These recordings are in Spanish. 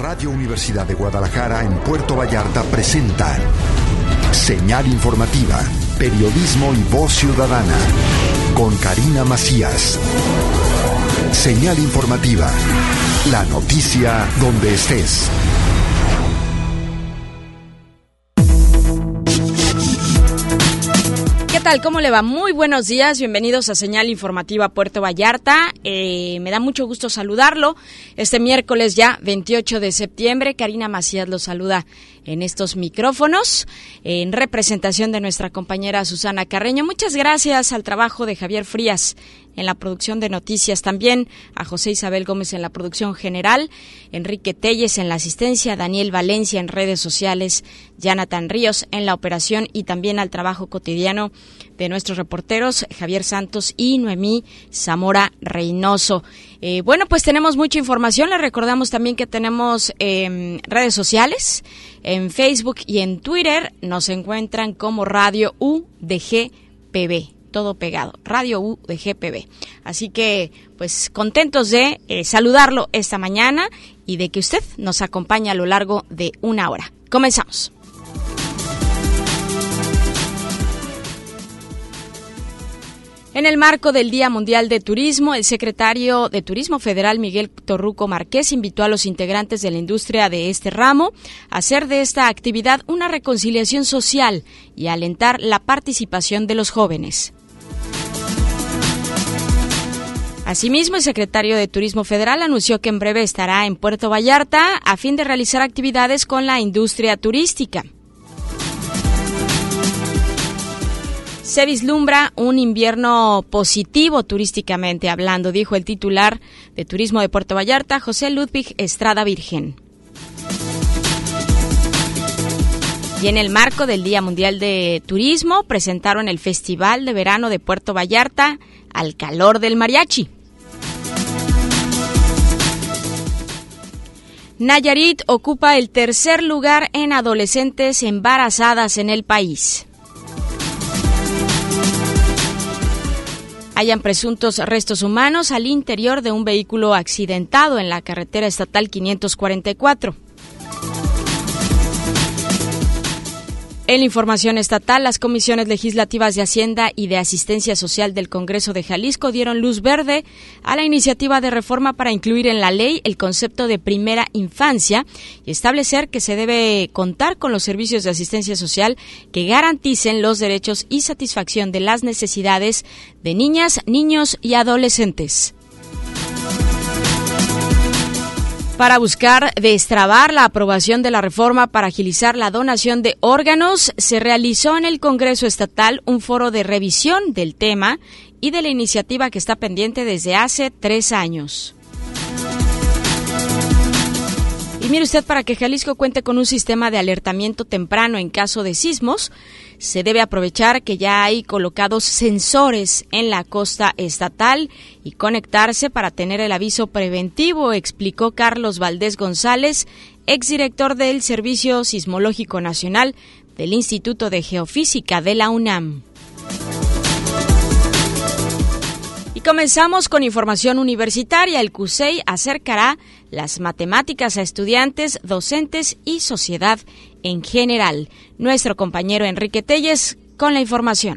Radio Universidad de Guadalajara en Puerto Vallarta presenta Señal Informativa, Periodismo y Voz Ciudadana, con Karina Macías. Señal Informativa, la noticia donde estés. ¿Qué tal? ¿Cómo le va? Muy buenos días, bienvenidos a Señal Informativa Puerto Vallarta. Me da mucho gusto saludarlo. Este miércoles ya, 28 de septiembre, Karina Macías lo saluda en estos micrófonos, en representación de nuestra compañera Susana Carreño. Muchas gracias al trabajo de Javier Frías en la producción de noticias, también a José Isabel Gómez en la producción general, Enrique Telles en la asistencia, Daniel Valencia en redes sociales, Jonathan Ríos en la operación y también al trabajo cotidiano de nuestros reporteros Javier Santos y Noemí Zamora Reynoso. Bueno, pues tenemos mucha información. Les recordamos también que tenemos redes sociales, en Facebook y en Twitter nos encuentran como Radio UDGPB. Todo pegado, Radio UDGPB. Así que, pues, contentos de saludarlo esta mañana y de que usted nos acompañe a lo largo de una hora. Comenzamos. En el marco del Día Mundial de Turismo, el secretario de Turismo Federal, Miguel Torruco Márquez, invitó a los integrantes de la industria de este ramo a hacer de esta actividad una reconciliación social y a alentar la participación de los jóvenes. Asimismo, el secretario de Turismo Federal anunció que en breve estará en Puerto Vallarta a fin de realizar actividades con la industria turística. Se vislumbra un invierno positivo turísticamente hablando, dijo el titular de Turismo de Puerto Vallarta, José Ludwig Estrada Virgen. Y en el marco del Día Mundial de Turismo, presentaron el Festival de Verano de Puerto Vallarta al calor del mariachi. Nayarit ocupa el tercer lugar en adolescentes embarazadas en el país. Hallan presuntos restos humanos al interior de un vehículo accidentado en la carretera estatal 544. En la información estatal, las comisiones legislativas de Hacienda y de Asistencia Social del Congreso de Jalisco dieron luz verde a la iniciativa de reforma para incluir en la ley el concepto de primera infancia y establecer que se debe contar con los servicios de asistencia social que garanticen los derechos y satisfacción de las necesidades de niñas, niños y adolescentes. Para buscar destrabar la aprobación de la reforma para agilizar la donación de órganos, se realizó en el Congreso Estatal un foro de revisión del tema y de la iniciativa que está pendiente desde hace 3 años. Y mire usted, para que Jalisco cuente con un sistema de alertamiento temprano en caso de sismos, se debe aprovechar que ya hay colocados sensores en la costa estatal y conectarse para tener el aviso preventivo, explicó Carlos Valdés González, exdirector del Servicio Sismológico Nacional del Instituto de Geofísica de la UNAM. Y comenzamos con información universitaria. El CUSEI acercará las matemáticas a estudiantes, docentes y sociedad en general. Nuestro compañero Enrique Telles con la información.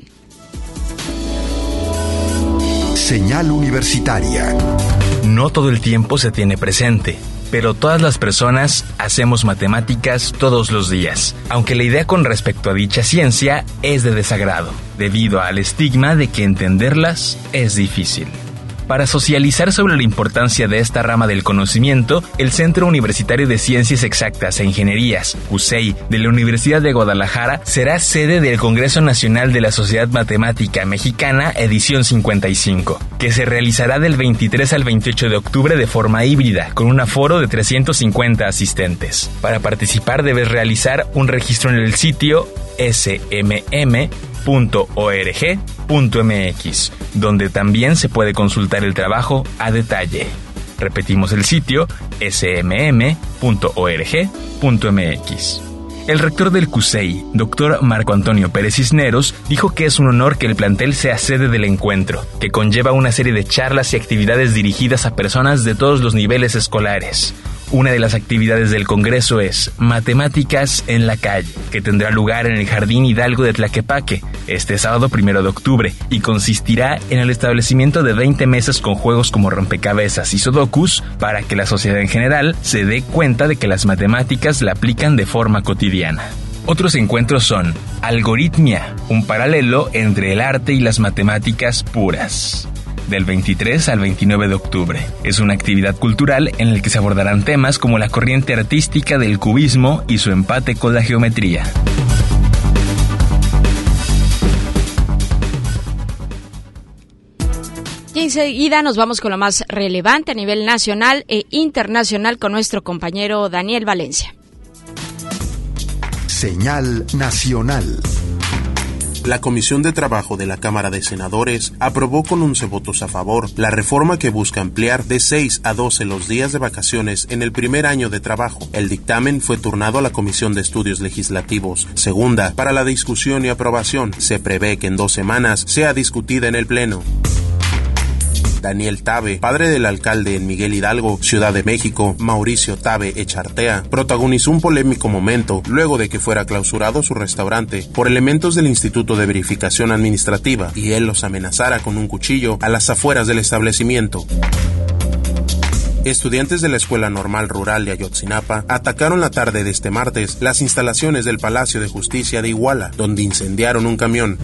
Señal Universitaria. No todo el tiempo se tiene presente, pero todas las personas hacemos matemáticas todos los días, aunque la idea con respecto a dicha ciencia es de desagrado, debido al estigma de que entenderlas es difícil. Para socializar sobre la importancia de esta rama del conocimiento, el Centro Universitario de Ciencias Exactas e Ingenierías, CUSEI, de la Universidad de Guadalajara, será sede del Congreso Nacional de la Sociedad Matemática Mexicana, edición 55, que se realizará del 23 al 28 de octubre de forma híbrida, con un aforo de 350 asistentes. Para participar debes realizar un registro en el sitio smm.org.mx, donde también se puede consultar el trabajo a detalle. Repetimos el sitio smm.org.mx. El rector del CUSEI, Dr. Marco Antonio Pérez Cisneros, dijo que es un honor que el plantel sea sede del encuentro, que conlleva una serie de charlas y actividades dirigidas a personas de todos los niveles escolares. Una de las actividades del Congreso es Matemáticas en la Calle, que tendrá lugar en el Jardín Hidalgo de Tlaquepaque este sábado 1 de octubre y consistirá en el establecimiento de 20 mesas con juegos como rompecabezas y sudokus para que la sociedad en general se dé cuenta de que las matemáticas la aplican de forma cotidiana. Otros encuentros son Algoritmia, un paralelo entre el arte y las matemáticas puras, del 23 al 29 de octubre. Es una actividad cultural en la que se abordarán temas como la corriente artística del cubismo y su empate con la geometría. Y enseguida nos vamos con lo más relevante a nivel nacional e internacional con nuestro compañero Daniel Valencia. Señal Nacional. La Comisión de Trabajo de la Cámara de Senadores aprobó con 11 votos a favor la reforma que busca ampliar de 6 a 12 los días de vacaciones en el primer año de trabajo. El dictamen fue turnado a la Comisión de Estudios Legislativos, segunda, para la discusión y aprobación. Se prevé que en 2 semanas sea discutida en el Pleno. Daniel Tabe, padre del alcalde en Miguel Hidalgo, Ciudad de México, Mauricio Tabe Echartea, protagonizó un polémico momento luego de que fuera clausurado su restaurante por elementos del Instituto de Verificación Administrativa y él los amenazara con un cuchillo a las afueras del establecimiento. Estudiantes de la Escuela Normal Rural de Ayotzinapa atacaron la tarde de este martes las instalaciones del Palacio de Justicia de Iguala, donde incendiaron un camión.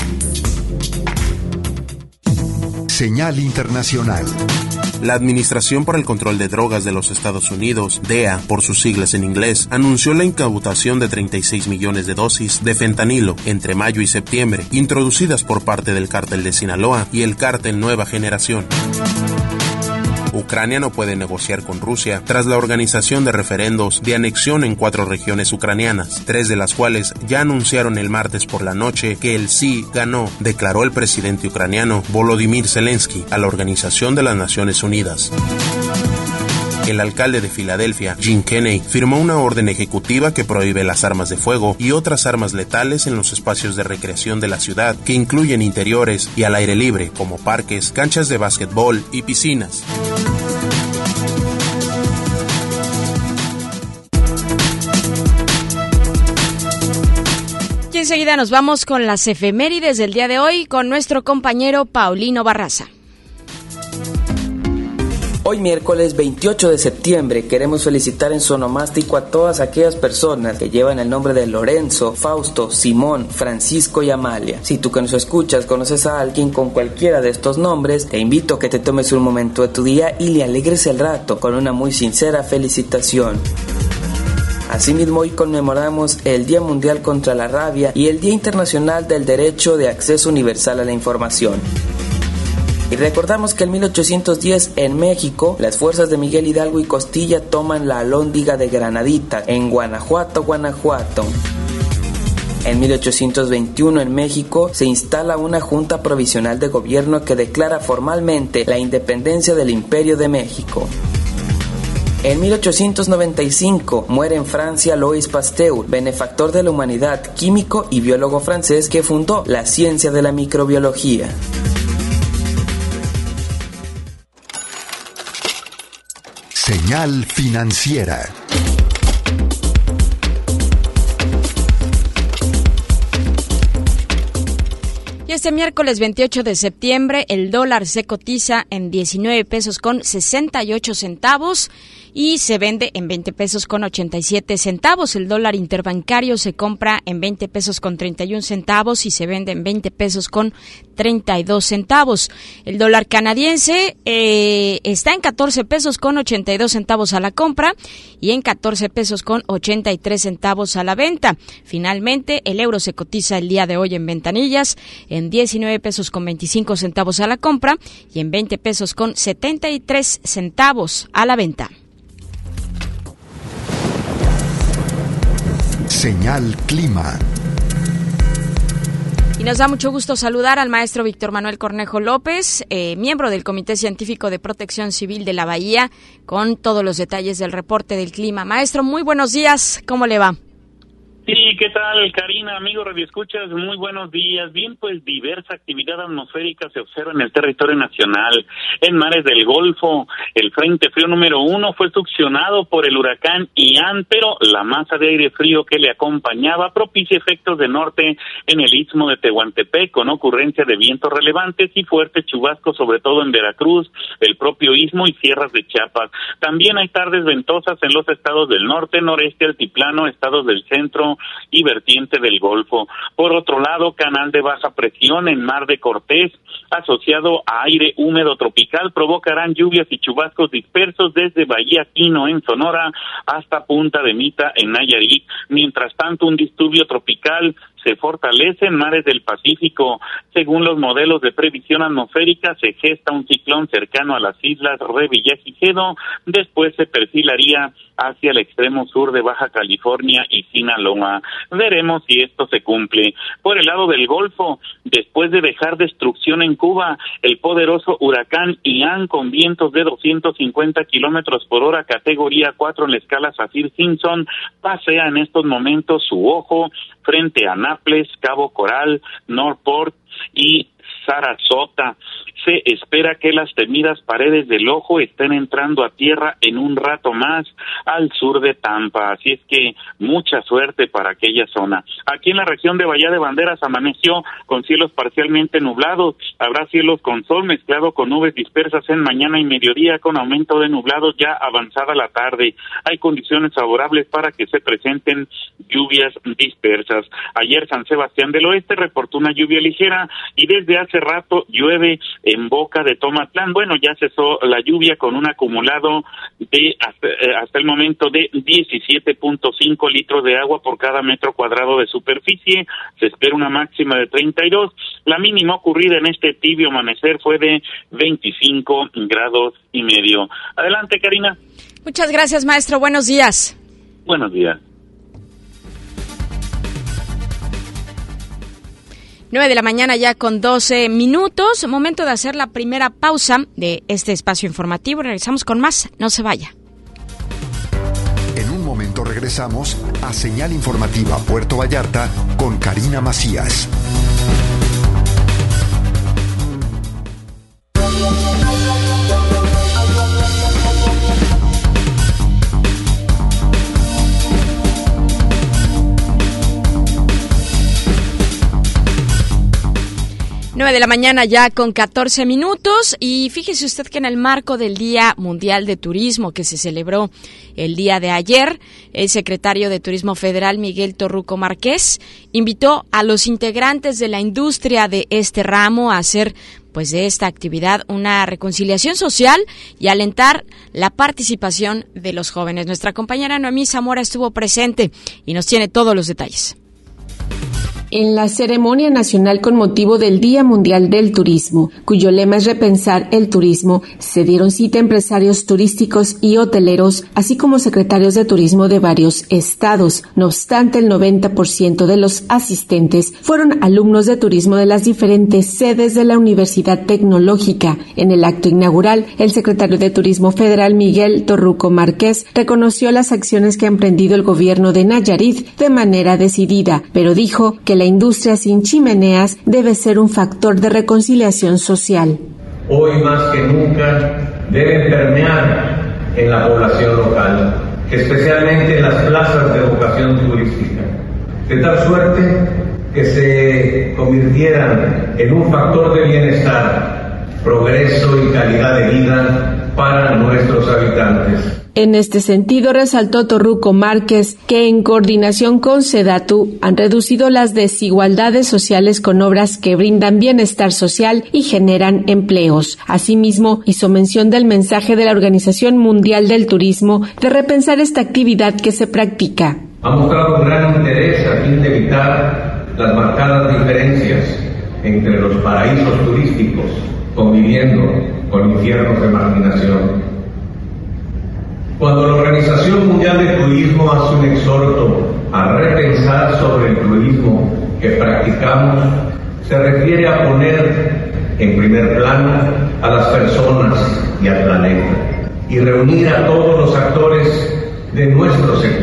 Señal Internacional. La Administración para el Control de Drogas de los Estados Unidos, DEA, por sus siglas en inglés, anunció la incautación de 36 millones de dosis de fentanilo entre mayo y septiembre, introducidas por parte del Cártel de Sinaloa y el Cártel Nueva Generación. Ucrania no puede negociar con Rusia tras la organización de referendos de anexión en 4 regiones ucranianas, 3 de las cuales ya anunciaron el martes por la noche que el sí ganó, declaró el presidente ucraniano Volodymyr Zelensky a la Organización de las Naciones Unidas. El alcalde de Filadelfia, Jim Kenney, firmó una orden ejecutiva que prohíbe las armas de fuego y otras armas letales en los espacios de recreación de la ciudad, que incluyen interiores y al aire libre, como parques, canchas de básquetbol y piscinas. Y enseguida nos vamos con las efemérides del día de hoy con nuestro compañero Paulino Barraza. Hoy miércoles 28 de septiembre queremos felicitar en su onomástico a todas aquellas personas que llevan el nombre de Lorenzo, Fausto, Simón, Francisco y Amalia. Si tú que nos escuchas conoces a alguien con cualquiera de estos nombres, te invito a que te tomes un momento de tu día y le alegres el rato con una muy sincera felicitación. Asimismo, hoy conmemoramos el Día Mundial contra la Rabia y el Día Internacional del Derecho de Acceso Universal a la Información. Y recordamos que en 1810 en México, las fuerzas de Miguel Hidalgo y Costilla toman la Alhóndiga de Granaditas en Guanajuato. En 1821 en México se instala una Junta Provisional de Gobierno que declara formalmente la independencia del Imperio de México. En 1895 muere en Francia Louis Pasteur, benefactor de la humanidad, químico y biólogo francés que fundó la ciencia de la microbiología. Señal financiera. Y este miércoles 28 de septiembre el dólar se cotiza en 19 pesos con 68 centavos y se vende en 20 pesos con 87 centavos. El dólar interbancario se compra en 20 pesos con 31 centavos y se vende en 20 pesos con 32 centavos. El dólar canadiense está en 14 pesos con 82 centavos a la compra y en 14 pesos con 83 centavos a la venta. Finalmente, el euro se cotiza el día de hoy en ventanillas en 19 pesos con 25 centavos a la compra y en 20 pesos con 73 centavos a la venta. Señal Clima. Y nos da mucho gusto saludar al maestro Víctor Manuel Cornejo López, miembro del Comité Científico de Protección Civil de la Bahía, con todos los detalles del reporte del clima. Maestro, muy buenos días, ¿cómo le va? Sí, ¿qué tal, Karina? Amigos radioescuchas, muy buenos días. Bien, pues diversa actividad atmosférica se observa en el territorio nacional. En mares del Golfo, el Frente Frío número 1 fue succionado por el huracán Ian, pero la masa de aire frío que le acompañaba propicia efectos de norte en el istmo de Tehuantepec, con ocurrencia de vientos relevantes y fuertes chubascos, sobre todo en Veracruz, el propio istmo y sierras de Chiapas. También hay tardes ventosas en los estados del norte, noreste, altiplano, estados del centro y vertiente del Golfo. Por otro lado, canal de baja presión en Mar de Cortés, asociado a aire húmedo tropical, provocarán lluvias y chubascos dispersos desde Bahía Quino en Sonora hasta Punta de Mita en Nayarit. Mientras tanto, un disturbio tropical se fortalece en mares del Pacífico. Según los modelos de previsión atmosférica, se gesta un ciclón cercano a las islas Revillagigedo, después se perfilaría hacia el extremo sur de Baja California y Sinaloa. Veremos si esto se cumple. Por el lado del Golfo, después de dejar destrucción en Cuba, el poderoso huracán Ian, con vientos de 250 kilómetros por hora, categoría 4 en la escala Saffir-Simpson, pasea en estos momentos su ojo frente a Naples, Cabo Coral, Northport y Sarasota. Se espera que las temidas paredes del ojo estén entrando a tierra en un rato más al sur de Tampa, así es que mucha suerte para aquella zona. Aquí en la región de Bahía de Banderas amaneció con cielos parcialmente nublados, habrá cielos con sol mezclado con nubes dispersas en mañana y mediodía, con aumento de nublados ya avanzada la tarde. Hay condiciones favorables para que se presenten lluvias dispersas. Ayer San Sebastián del Oeste reportó una lluvia ligera y desde hace rato llueve en Boca de Tomatlán. Bueno, ya cesó la lluvia con un acumulado de hasta el momento de 17.5 litros de agua por cada metro cuadrado de superficie. Se espera una máxima de 32. La mínima ocurrida en este tibio amanecer fue de 25 grados y medio. Adelante, Karina. Muchas gracias, maestro. Buenos días. Buenos días. 9 de la mañana ya con 12 minutos. Momento de hacer la primera pausa de este espacio informativo. Regresamos con más. No se vaya. En un momento regresamos a Señal Informativa Puerto Vallarta con Karina Macías. De la mañana ya con 14 minutos y fíjese usted que en el marco del Día Mundial de Turismo que se celebró el día de ayer, el secretario de Turismo Federal Miguel Torruco Márquez invitó a los integrantes de la industria de este ramo a hacer pues de esta actividad una reconciliación social y alentar la participación de los jóvenes. Nuestra compañera Noemí Zamora estuvo presente y nos tiene todos los detalles. En la ceremonia nacional con motivo del Día Mundial del Turismo, cuyo lema es repensar el turismo, se dieron cita empresarios turísticos y hoteleros, así como secretarios de turismo de varios estados. No obstante, el 90% de los asistentes fueron alumnos de turismo de las diferentes sedes de la Universidad Tecnológica. En el acto inaugural, el secretario de Turismo Federal Miguel Torruco Márquez reconoció las acciones que ha emprendido el gobierno de Nayarit de manera decidida, pero dijo que la industria sin chimeneas debe ser un factor de reconciliación social. Hoy más que nunca deben permear en la población local, especialmente en las plazas de vocación turística, de tal suerte que se convirtieran en un factor de bienestar, progreso y calidad de vida para nuestros habitantes. En este sentido, resaltó Torruco Márquez que en coordinación con SEDATU han reducido las desigualdades sociales con obras que brindan bienestar social y generan empleos. Asimismo, hizo mención del mensaje de la Organización Mundial del Turismo de repensar esta actividad que se practica. Ha mostrado un gran interés a fin de evitar las marcadas diferencias entre los paraísos turísticos, conviviendo con infiernos de marginación. Cuando la Organización Mundial de Turismo hace un exhorto a repensar sobre el turismo que practicamos, se refiere a poner en primer plano a las personas y al planeta y reunir a todos los actores de nuestro sector.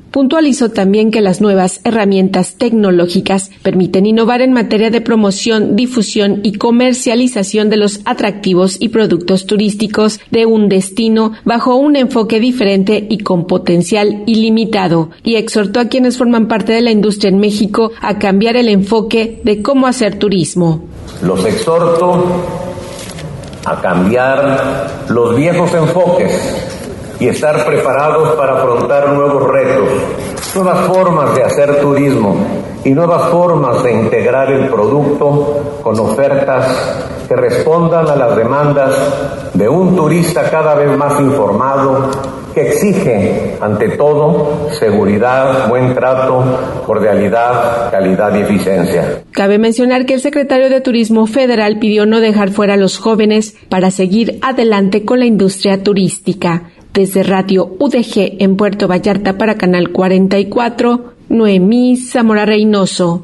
Puntualizó también que las nuevas herramientas tecnológicas permiten innovar en materia de promoción, difusión y comercialización de los atractivos y productos turísticos de un destino bajo un enfoque diferente y con potencial ilimitado, y exhortó a quienes forman parte de la industria en México a cambiar el enfoque de cómo hacer turismo. Los exhorto a cambiar los viejos enfoques y estar preparados para afrontar nuevos retos, nuevas formas de hacer turismo y nuevas formas de integrar el producto con ofertas que respondan a las demandas de un turista cada vez más informado, que exige, ante todo, seguridad, buen trato, cordialidad, calidad y eficiencia. Cabe mencionar que el secretario de Turismo Federal pidió no dejar fuera a los jóvenes para seguir adelante con la industria turística. Desde Radio UDG en Puerto Vallarta para Canal 44, Noemí Zamora Reynoso.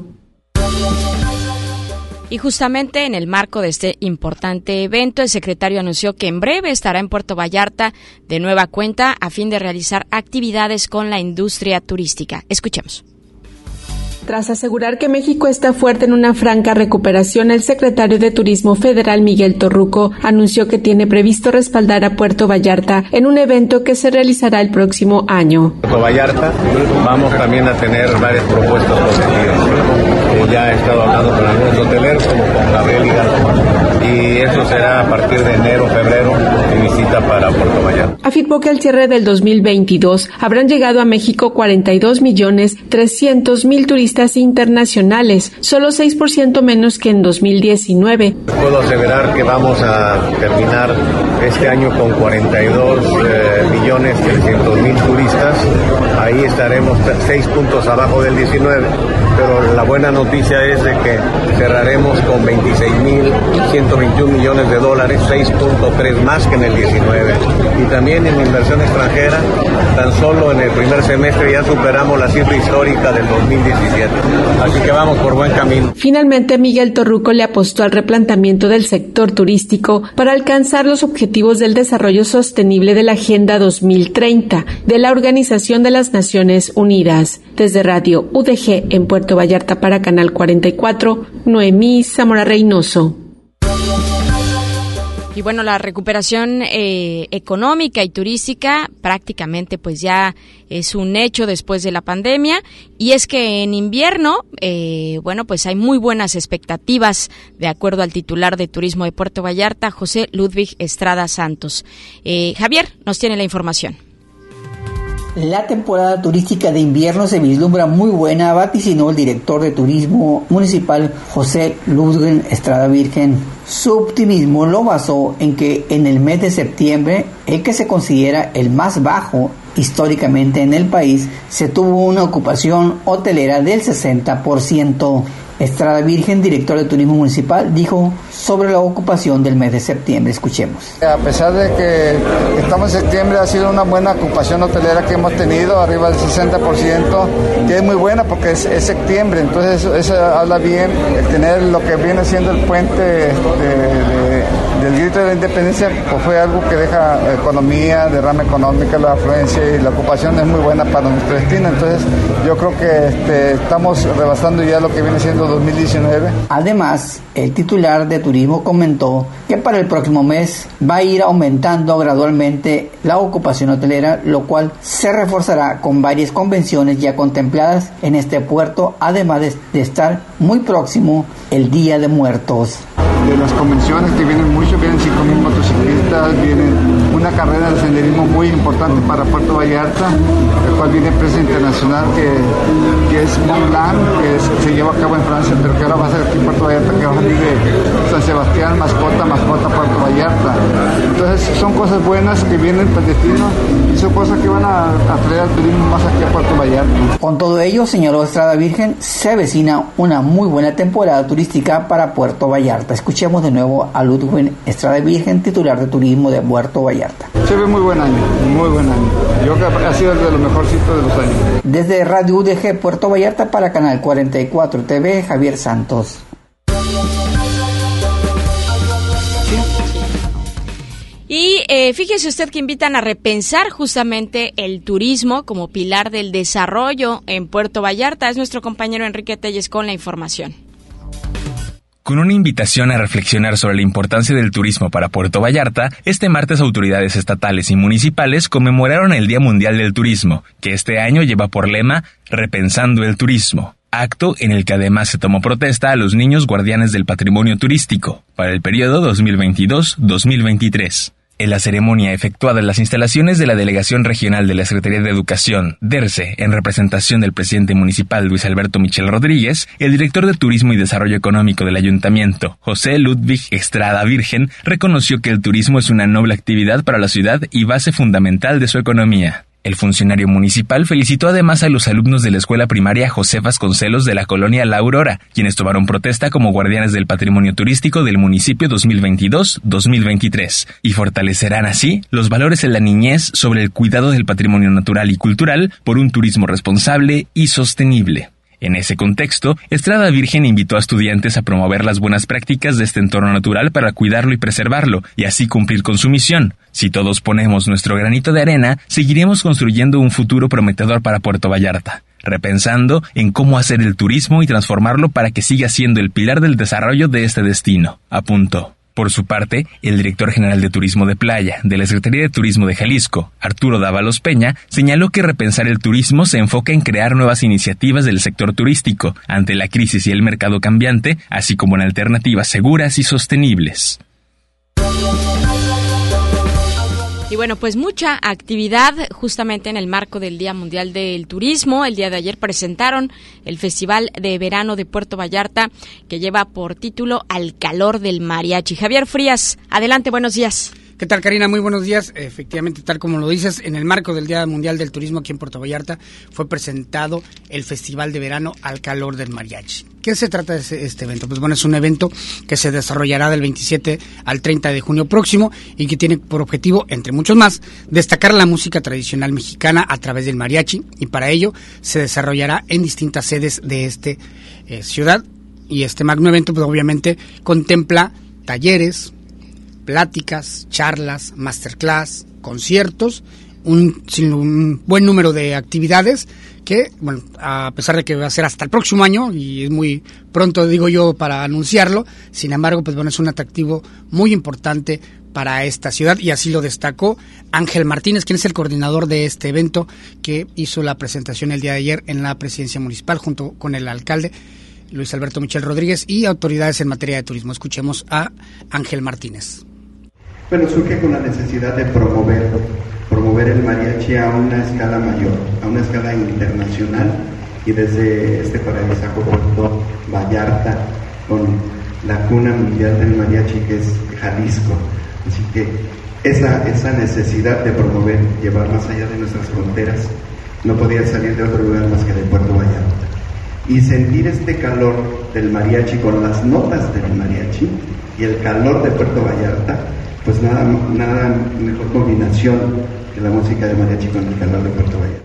Y justamente en el marco de este importante evento, el secretario anunció que en breve estará en Puerto Vallarta de nueva cuenta a fin de realizar actividades con la industria turística. Escuchemos. Tras asegurar que México está fuerte en una franca recuperación, el secretario de Turismo Federal, Miguel Torruco, anunció que tiene previsto respaldar a Puerto Vallarta en un evento que se realizará el próximo año. Puerto Vallarta vamos también a tener varias propuestas positivas. Ya he estado hablando con algunos hoteleros, como con Gabriel y eso será a partir de enero, febrero, mi visita para Puerto Vallarta. Afirmó que al cierre del 2022 habrán llegado a México 42.300.000 turistas internacionales, solo 6% menos que en 2019. Puedo aseverar que vamos a terminar este año con 42.300.000 turistas. Ahí estaremos 6 puntos abajo del 19, pero la buena noticia es de que cerraremos con 26.121 millones de dólares, 6.3 más que en el 19. Y también en inversión extranjera, tan solo en el primer semestre ya superamos la cifra histórica del 2017. Así que vamos por buen camino. Finalmente, Miguel Torruco le apostó al replanteamiento del sector turístico para alcanzar los objetivos del desarrollo sostenible de la Agenda 2030 de la Organización de las Naciones Unidas. Desde Radio UDG en Puerto Vallarta para Canal 44, Noemí Zamora Reynoso. Y bueno, la recuperación económica y turística prácticamente pues ya es un hecho después de la pandemia, y es que en invierno, bueno, pues hay muy buenas expectativas, de acuerdo al titular de Turismo de Puerto Vallarta, José Ludwig Estrada Santos. Javier nos tiene la información. La temporada turística de invierno se vislumbra muy buena, vaticinó el director de Turismo Municipal, José Ludwig Estrada Virgen. Su optimismo lo basó en que en el mes de septiembre, el que se considera el más bajo históricamente en el país, se tuvo una ocupación hotelera del 60%. Estrada Virgen, director de Turismo Municipal, dijo sobre la ocupación del mes de septiembre. Escuchemos. A pesar de que estamos en septiembre, ha sido una buena ocupación hotelera que hemos tenido, arriba del 60%, que es muy buena porque es septiembre, entonces eso habla bien. El tener lo que viene siendo el puente del grito de la independencia, pues fue algo que deja economía, derrama económica, la afluencia y la ocupación es muy buena para nuestro destino. Entonces yo creo que estamos rebasando ya lo que viene siendo 2019. Además, el titular de Turismo comentó que para el próximo mes va a ir aumentando gradualmente la ocupación hotelera, lo cual se reforzará con varias convenciones ya contempladas en este puerto, además de estar muy próximo el Día de Muertos. De las convenciones que vienen mucho, vienen 5.000 motociclistas, vienen una carrera de senderismo muy importante para Puerto Vallarta, el cual viene empresa internacional que es Mont Blanc, que se lleva a cabo en Francia, pero que ahora va a ser aquí en Puerto Vallarta, que va a salir de San Sebastián, mascota, Puerto Vallarta. Entonces son cosas buenas que vienen para el destino y son cosas que van a atraer al turismo más aquí a Puerto Vallarta. Con todo ello, señaló Estrada Virgen, se avecina una muy buena temporada turística para Puerto Vallarta. Escuchemos de nuevo a Ludwig Estrada Virgen, titular de Turismo de Puerto Vallarta. Se ve muy buen año, muy buen año. Yo creo que ha sido el de los mejorcitos de los años. Desde Radio UDG Puerto Vallarta para Canal 44 TV, Javier Santos. Y fíjese usted que invitan a repensar justamente el turismo como pilar del desarrollo en Puerto Vallarta. Es nuestro compañero Enrique Telles con la información. Con una invitación a reflexionar sobre la importancia del turismo para Puerto Vallarta, este martes autoridades estatales y municipales conmemoraron el Día Mundial del Turismo, que este año lleva por lema Repensando el Turismo. Acto en el que además se tomó protesta a los niños guardianes del patrimonio turístico para el periodo 2022-2023. En la ceremonia efectuada en las instalaciones de la Delegación Regional de la Secretaría de Educación, DERCE, en representación del presidente municipal Luis Alberto Michel Rodríguez, el director de Turismo y Desarrollo Económico del Ayuntamiento, José Ludwig Estrada Virgen, reconoció que el turismo es una noble actividad para la ciudad y base fundamental de su economía. El funcionario municipal felicitó además a los alumnos de la escuela primaria José Vasconcelos de la colonia La Aurora, quienes tomaron protesta como guardianes del patrimonio turístico del municipio 2022-2023, y fortalecerán así los valores en la niñez sobre el cuidado del patrimonio natural y cultural por un turismo responsable y sostenible. En ese contexto, Estrada Virgen invitó a estudiantes a promover las buenas prácticas de este entorno natural para cuidarlo y preservarlo, y así cumplir con su misión. Si todos ponemos nuestro granito de arena, seguiremos construyendo un futuro prometedor para Puerto Vallarta, repensando en cómo hacer el turismo y transformarlo para que siga siendo el pilar del desarrollo de este destino, apuntó. Por su parte, el director general de Turismo de Playa de la Secretaría de Turismo de Jalisco, Arturo Dávalos Peña, señaló que repensar el turismo se enfoca en crear nuevas iniciativas del sector turístico ante la crisis y el mercado cambiante, así como en alternativas seguras y sostenibles. Y bueno, pues mucha actividad justamente en el marco del Día Mundial del Turismo. El día de ayer presentaron el Festival de Verano de Puerto Vallarta, que lleva por título Al Calor del Mariachi. Javier Frías, adelante, buenos días. ¿Qué tal, Karina? Muy buenos días. Efectivamente, tal como lo dices, en el marco del Día Mundial del Turismo aquí en Puerto Vallarta fue presentado el Festival de Verano Al Calor del Mariachi. ¿Qué se trata de este evento? Pues bueno, es un evento que se desarrollará del 27 al 30 de junio próximo y que tiene por objetivo, entre muchos más, destacar la música tradicional mexicana a través del mariachi, y para ello se desarrollará en distintas sedes de esta ciudad. Y este magno evento pues obviamente contempla talleres, pláticas, charlas, masterclass, conciertos, un buen número de actividades que, bueno, a pesar de que va a ser hasta el próximo año y es muy pronto, digo yo, para anunciarlo, sin embargo, pues bueno, es un atractivo muy importante para esta ciudad, y así lo destacó Ángel Martínez, quien es el coordinador de este evento, que hizo la presentación el día de ayer en la presidencia municipal junto con el alcalde Luis Alberto Michel Rodríguez y autoridades en materia de turismo. Escuchemos a Ángel Martínez. Bueno, surge con la necesidad de promover el mariachi a una escala mayor, a una escala internacional, y desde este paradisíaco Puerto Vallarta, con la cuna mundial del mariachi que es Jalisco. Así que esa necesidad de promover, llevar más allá de nuestras fronteras, no podía salir de otro lugar más que de Puerto Vallarta. Y sentir este calor del mariachi con las notas del mariachi y el calor de Puerto Vallarta, pues nada mejor combinación que la música de mariachi con el calor de Puerto Vallarta.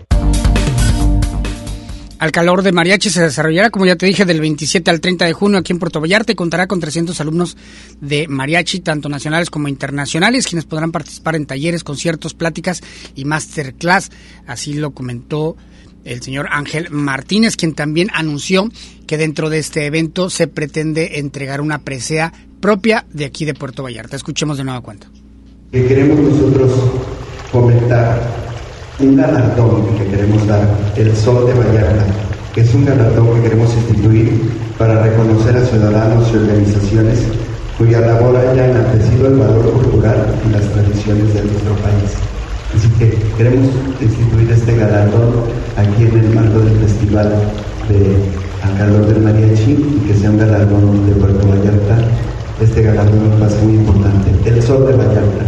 Al Calor de Mariachi se desarrollará, como ya te dije, del 27 al 30 de junio aquí en Puerto Vallarta, y contará con 300 alumnos de mariachi, tanto nacionales como internacionales, quienes podrán participar en talleres, conciertos, pláticas y masterclass. Así lo comentó el señor Ángel Martínez, quien también anunció que dentro de este evento se pretende entregar una presea propia de aquí de Puerto Vallarta. Escuchemos de nueva cuenta. Que queremos nosotros fomentar un galardón que queremos dar, el Sol de Vallarta, que es un galardón que queremos instituir para reconocer a ciudadanos y organizaciones cuya labor haya enaltecido el valor cultural y las tradiciones de nuestro país. Así que queremos instituir este galardón aquí en el marco del Festival de Al Calor del Mariachi, y que sea un galardón de Puerto Vallarta. Este galardón va a ser muy importante, el Sol de Vallarta.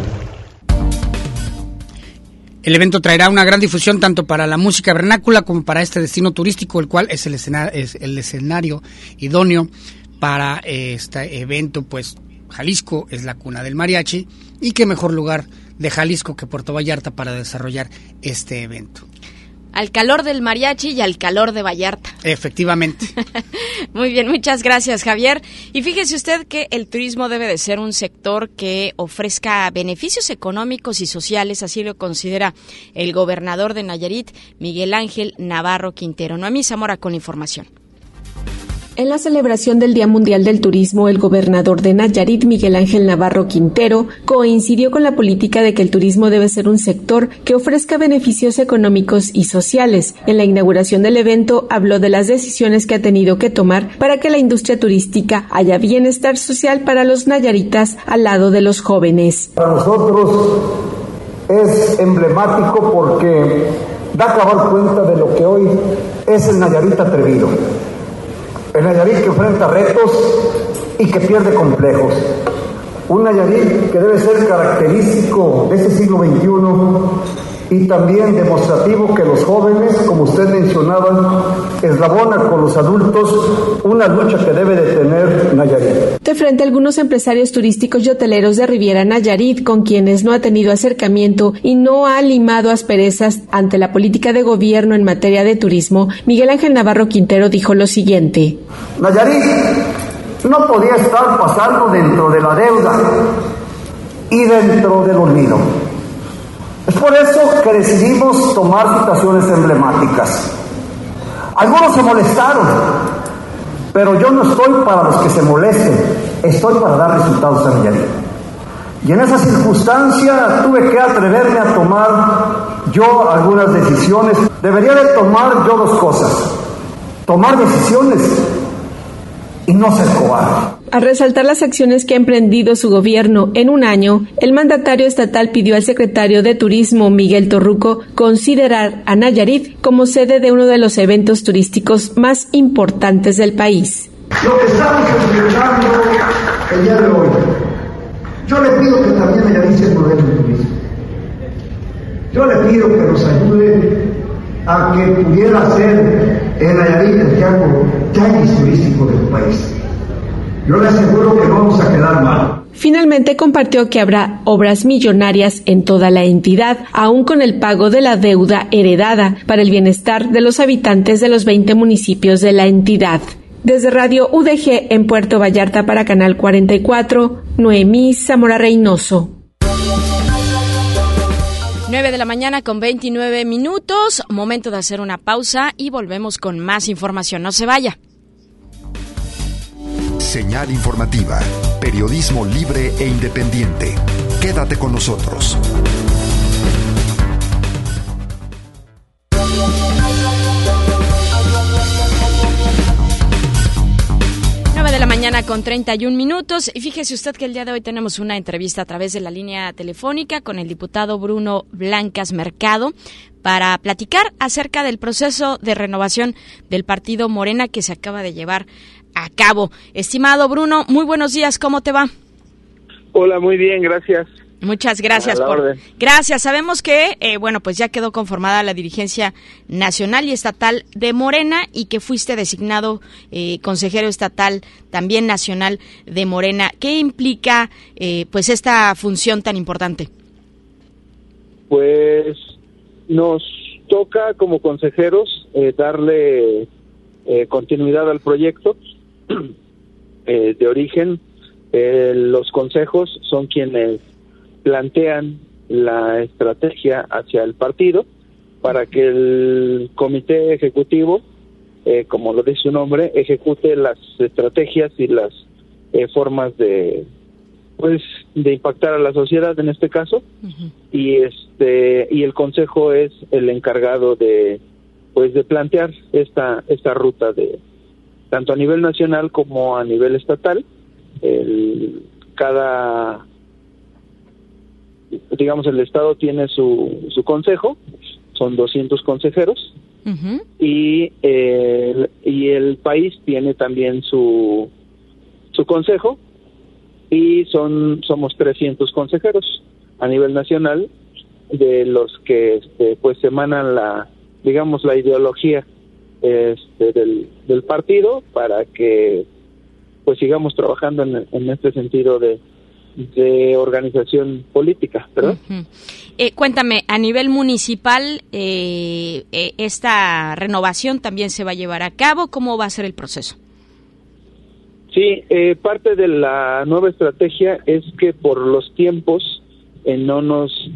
El evento traerá una gran difusión tanto para la música vernácula como para este destino turístico, el cual es el escenario idóneo para este evento, pues Jalisco es la cuna del mariachi, y qué mejor lugar de Jalisco que Puerto Vallarta para desarrollar este evento. Al calor del mariachi y al calor de Vallarta. Efectivamente. Muy bien, muchas gracias, Javier. Y fíjese usted que el turismo debe de ser un sector que ofrezca beneficios económicos y sociales, así lo considera el gobernador de Nayarit, Miguel Ángel Navarro Quintero. Noemí Zamora con la información. En la celebración del Día Mundial del Turismo, el gobernador de Nayarit, Miguel Ángel Navarro Quintero, coincidió con la política de que el turismo debe ser un sector que ofrezca beneficios económicos y sociales. En la inauguración del evento habló de las decisiones que ha tenido que tomar para que la industria turística haya bienestar social para los nayaritas al lado de los jóvenes. Para nosotros es emblemático porque da cabal cuenta de lo que hoy es el Nayarit atrevido. El Nayarit que enfrenta retos y que pierde complejos. Un Nayarit que debe ser característico de este siglo XXI y también demostrativo que los jóvenes, como usted mencionaba, eslabonan con los adultos una lucha que debe de tener Nayarit. De frente a algunos empresarios turísticos y hoteleros de Riviera Nayarit, con quienes no ha tenido acercamiento y no ha limado asperezas ante la política de gobierno en materia de turismo, Miguel Ángel Navarro Quintero dijo lo siguiente. Nayarit no podía estar pasando dentro de la deuda y dentro del olvido. Es por eso que decidimos tomar situaciones emblemáticas. Algunos se molestaron, pero yo no estoy para los que se molesten, estoy para dar resultados a Nayarit. Y en esa circunstancia tuve que atreverme a tomar yo algunas decisiones. Debería de tomar yo dos cosas: tomar decisiones y no ser cobarde. Al resaltar las acciones que ha emprendido su gobierno en un año, el mandatario estatal pidió al secretario de Turismo, Miguel Torruco, considerar a Nayarit como sede de uno de los eventos turísticos más importantes del país. Lo que estamos escuchando el día de hoy, yo le pido que también Nayarit se modele el turismo. Yo le pido que nos ayude a que pudiera ser en Nayarit el tianguis turístico del país. Yo le aseguro que vamos a quedar mal. Finalmente compartió que habrá obras millonarias en toda la entidad, aún con el pago de la deuda heredada, para el bienestar de los habitantes de los 20 municipios de la entidad. Desde Radio UDG en Puerto Vallarta para Canal 44, Noemí Zamora Reynoso. 9 de la mañana con 29 minutos, momento de hacer una pausa y volvemos con más información. No se vaya. Señal informativa, periodismo libre e independiente. Quédate con nosotros. De la mañana con 31 minutos y fíjese usted que el día de hoy tenemos una entrevista a través de la línea telefónica con el diputado Bruno Blancas Mercado para platicar acerca del proceso de renovación del partido Morena que se acaba de llevar a cabo. Estimado Bruno, muy buenos días, ¿cómo te va? Hola, muy bien, gracias. Muchas gracias. Gracias. Sabemos que, pues ya quedó conformada la dirigencia nacional y estatal de Morena y que fuiste designado consejero estatal también nacional de Morena. ¿Qué implica, esta función tan importante? Pues nos toca como consejeros darle continuidad al proyecto de origen. Los consejos son quienes plantean la estrategia hacia el partido para que el comité ejecutivo, como lo dice su nombre, ejecute las estrategias y las formas de impactar a la sociedad en este caso. Uh-huh. Y el consejo es el encargado de plantear esta ruta de tanto a nivel nacional como a nivel estatal. El estado tiene su consejo, son 200 consejeros. Uh-huh. y el país tiene también su consejo y somos 300 consejeros a nivel nacional, de los que se emanan la ideología del partido, para que sigamos trabajando en este sentido de organización política, ¿verdad? Uh-huh. Cuéntame, a nivel municipal, ¿esta renovación también se va a llevar a cabo? ¿Cómo va a ser el proceso? Sí, parte de la nueva estrategia es que por los tiempos no nos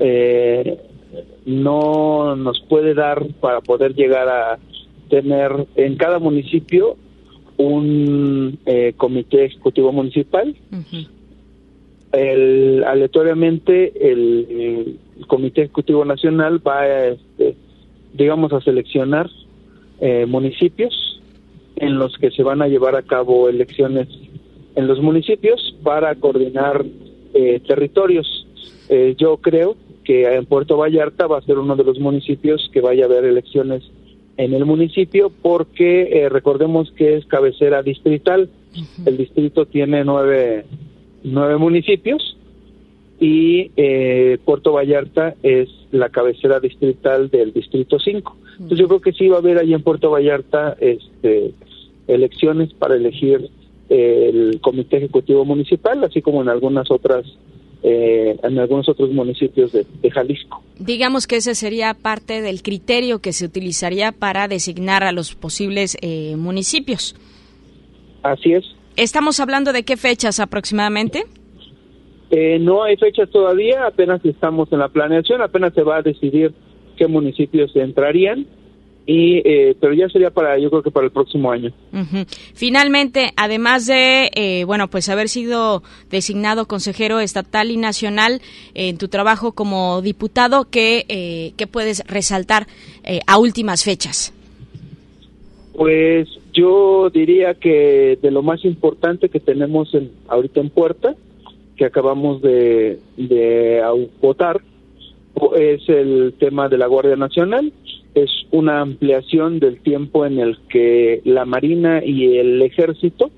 puede dar para poder llegar a tener en cada municipio un comité ejecutivo municipal. Uh-huh. Aleatoriamente el comité ejecutivo nacional va a seleccionar municipios en los que se van a llevar a cabo elecciones en los municipios para coordinar territorios. Yo creo que en Puerto Vallarta va a ser uno de los municipios que vaya a haber elecciones en el municipio, porque recordemos que es cabecera distrital. Uh-huh. El distrito tiene nueve municipios y Puerto Vallarta es la cabecera distrital del distrito 5. Entonces yo creo que sí va a haber ahí en Puerto Vallarta elecciones para elegir el comité ejecutivo municipal, así como en algunos otros municipios de Jalisco. Digamos que ese sería parte del criterio que se utilizaría para designar a los posibles municipios. Así es. ¿Estamos hablando de qué fechas aproximadamente? No hay fechas todavía, apenas estamos en la planeación, apenas se va a decidir qué municipios entrarían, pero ya sería yo creo que para el próximo año. Uh-huh. Finalmente, además de haber sido designado consejero estatal y nacional en tu trabajo como diputado, ¿qué puedes resaltar a últimas fechas? Pues yo diría que de lo más importante que tenemos ahorita en puerta, que acabamos de votar, es el tema de la Guardia Nacional. Es una ampliación del tiempo en el que la Marina y el Ejército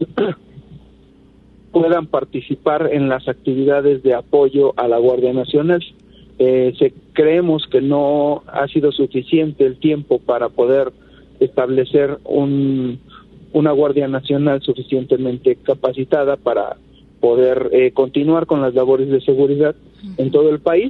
puedan participar en las actividades de apoyo a la Guardia Nacional. Creemos que no ha sido suficiente el tiempo para poder establecer una Guardia Nacional suficientemente capacitada para poder continuar con las labores de seguridad en todo el país.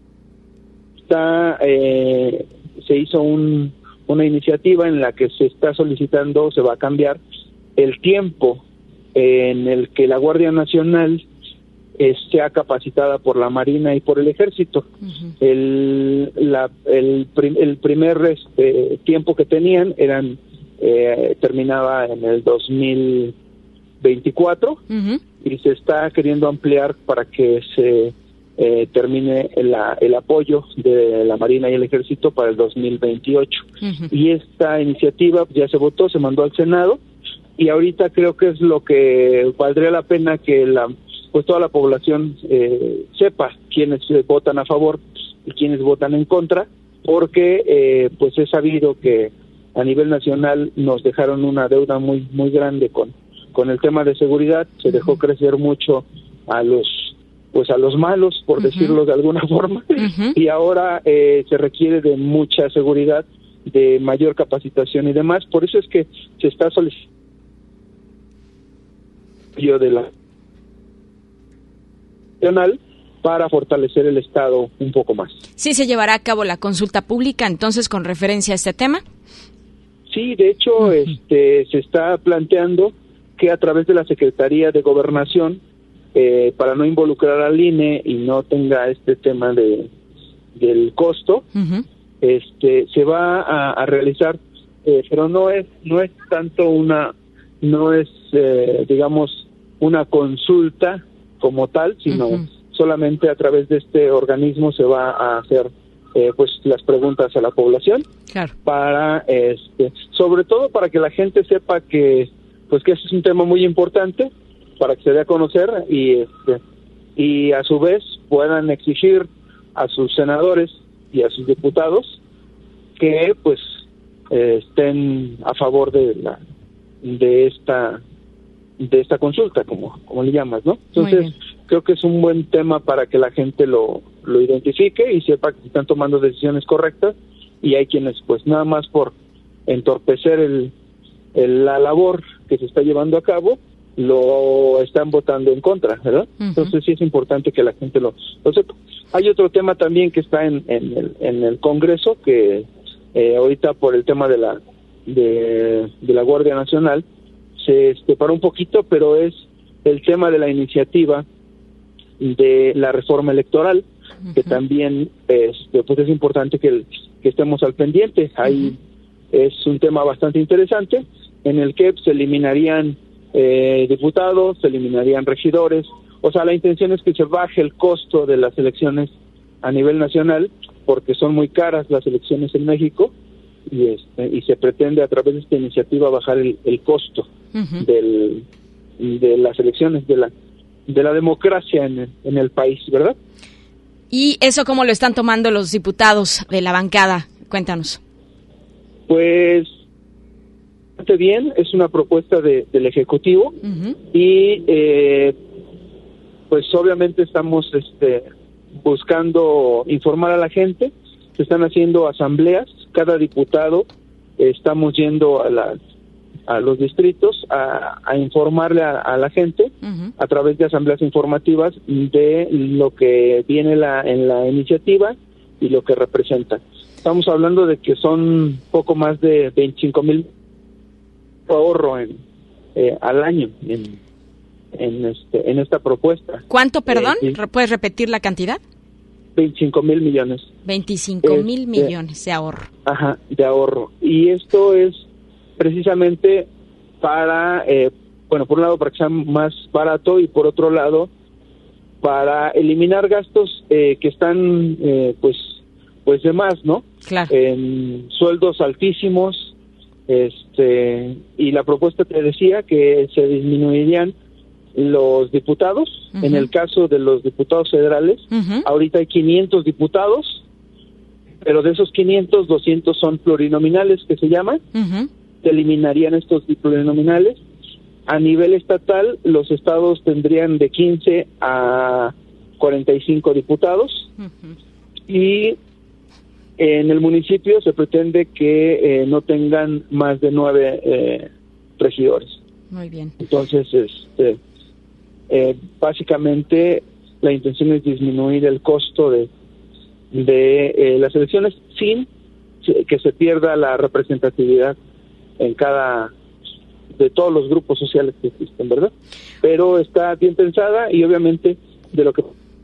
Se hizo una iniciativa en la que se está solicitando, se va a cambiar el tiempo en el que la Guardia Nacional sea capacitada por la Marina y por el Ejército. Uh-huh. El primer tiempo que tenían terminaba en el 2024. Uh-huh. Y se está queriendo ampliar para que se termine el apoyo de la Marina y el Ejército para el 2028. Uh-huh. Y esta iniciativa ya se votó, se mandó al Senado, y ahorita creo que es lo que valdría la pena que toda la población sepa quiénes votan a favor y quiénes votan en contra, porque pues es sabido que a nivel nacional nos dejaron una deuda muy muy grande con el tema de seguridad. Se dejó crecer mucho a los malos, por decirlo de alguna forma, y ahora se requiere de mucha seguridad, de mayor capacitación y demás. Por eso es que se está solicitando de la nacional para fortalecer el Estado un poco más. ¿Sí se llevará a cabo la consulta pública entonces con referencia a este tema? Sí, de hecho, se está planteando que a través de la Secretaría de Gobernación, para no involucrar al INE y no tenga este tema del costo, uh-huh, se va a realizar, pero no es tanto digamos una consulta como tal, sino uh-huh, solamente a través de este organismo se va a hacer las preguntas a la población. Claro. Para sobre todo para que la gente sepa que ese es un tema muy importante, para que se dé a conocer y a su vez puedan exigir a sus senadores y a sus diputados que estén a favor de esta consulta, como le llamas, ¿no? Entonces creo que es un buen tema para que la gente lo identifique y sepa que se están tomando decisiones correctas, y hay quienes nada más por entorpecer la labor que se está llevando a cabo, lo están votando en contra, ¿verdad? Entonces sí es importante que la gente lo sepa. Hay otro tema también que está en el Congreso, que ahorita por el tema de la Guardia Nacional se paró un poquito, pero es el tema de la iniciativa de la reforma electoral, que también pues es importante que estemos al pendiente. Ahí es un tema bastante interesante en el que se eliminarían diputados, se eliminarían regidores. O sea, la intención es que se baje el costo de las elecciones a nivel nacional, porque son muy caras las elecciones en México, y se pretende a través de esta iniciativa bajar el costo de las elecciones, de la democracia en el país, ¿verdad? ¿Y eso cómo lo están tomando los diputados de la bancada? Cuéntanos. Pues bastante bien, es una propuesta del Ejecutivo y pues obviamente estamos buscando informar a la gente. Se están haciendo asambleas, cada diputado estamos yendo a los distritos a informarle a la gente a través de asambleas informativas de lo que viene en la iniciativa y lo que representa. Estamos hablando de que son poco más de 25,000 ahorro al año en esta propuesta. ¿Cuánto, perdón? ¿Puedes repetir la cantidad? 25,000 millones. 25,000 millones de ahorro. Ajá, de ahorro. Y esto es precisamente para, por un lado para que sea más barato y por otro lado para eliminar gastos que están pues de más, ¿no? Claro. Sueldos altísimos, y la propuesta te decía que se disminuirían los diputados. En el caso de los diputados federales, ahorita hay 500 diputados, pero de esos 500, 200 son plurinominales, que se llaman. Se eliminarían estos plurinominales. A nivel estatal, los estados tendrían de 15 a 45 diputados, y en el municipio se pretende que no tengan más de 9 regidores. Muy bien. Entonces, básicamente la intención es disminuir el costo de las elecciones sin que se pierda la representatividad de todos los grupos sociales que existen, ¿verdad? Pero está bien pensada y obviamente de lo que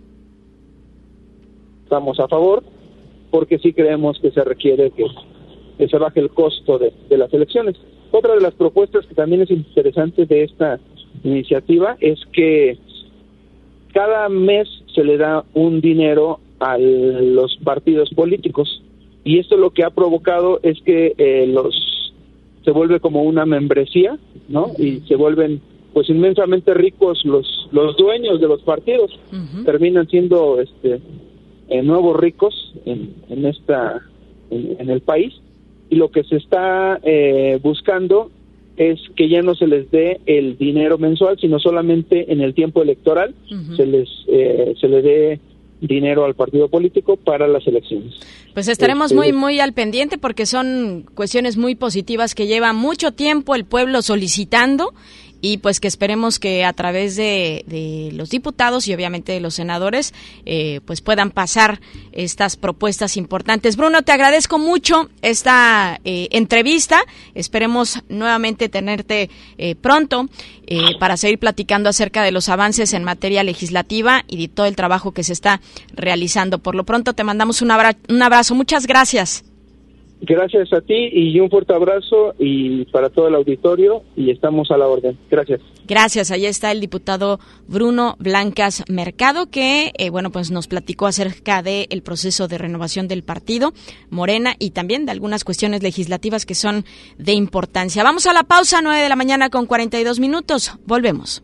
estamos a favor, porque sí creemos que se requiere que se baje el costo de las elecciones. Otra de las propuestas que también es interesante de esta iniciativa es que cada mes se le da un dinero a los partidos políticos, y esto lo que ha provocado es que se vuelve como una membresía, ¿no? Y se vuelven pues inmensamente ricos los dueños de los partidos. Terminan siendo nuevos ricos en el país, y lo que se está buscando es que ya no se les dé el dinero mensual, sino solamente en el tiempo electoral se le dé dinero al partido político para las elecciones. Pues estaremos muy al pendiente, porque son cuestiones muy positivas que lleva mucho tiempo el pueblo solicitando, y pues que esperemos que a través de los diputados y obviamente de los senadores pues puedan pasar estas propuestas importantes. Bruno, te agradezco mucho esta entrevista. Esperemos nuevamente tenerte pronto para seguir platicando acerca de los avances en materia legislativa y de todo el trabajo que se está realizando. Por lo pronto te mandamos un abrazo. Muchas gracias. Gracias a ti y un fuerte abrazo y para todo el auditorio, y estamos a la orden. Gracias. Gracias. Ahí está el diputado Bruno Blancas Mercado, que pues nos platicó acerca del proceso de renovación del partido Morena y también de algunas cuestiones legislativas que son de importancia. Vamos a la pausa, 9:42 a.m. Volvemos.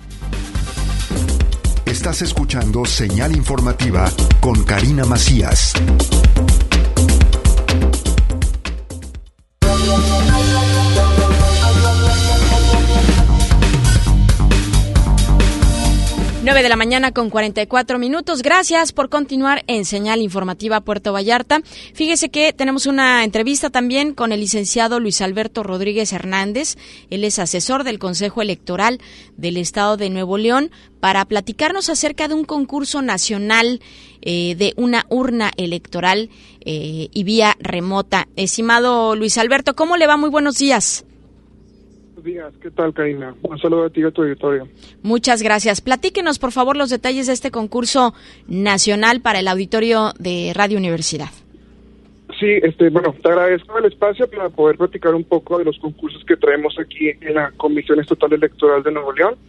Estás escuchando Señal Informativa con Karina Macías. 9 de la mañana con 44 minutos. Gracias por continuar en Señal Informativa Puerto Vallarta. Fíjese que tenemos una entrevista también con el licenciado Luis Alberto Rodríguez Hernández. Él es asesor del Consejo Electoral del Estado de Nuevo León para platicarnos acerca de un concurso nacional de una urna electoral y vía remota. Estimado Luis Alberto, ¿cómo le va? Muy buenos días. Días, ¿qué tal, Karina? Un saludo a ti y a tu auditorio. Muchas gracias. Platíquenos, por favor, los detalles de este concurso nacional para el auditorio de Radio Universidad. Sí, bueno, te agradezco el espacio para poder platicar un poco de los concursos que traemos aquí en la Comisión Estatal Electoral de Nuevo León.